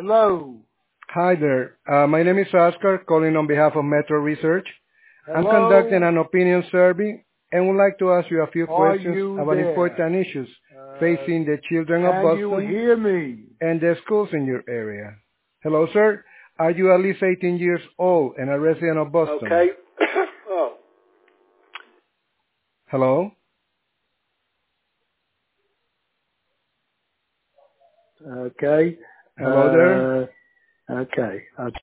Hello. Hi there. My name is Oscar, calling on behalf of Metro Research. I'm Hello. conducting an opinion survey and would like to ask you a few Are questions you about there? important issues facing the children of Can you Boston hear me? and the schools in your area. Hello, sir. Are you at least 18 years old and a resident of Boston? Okay. Oh. Hello? Okay. Hello there? Okay.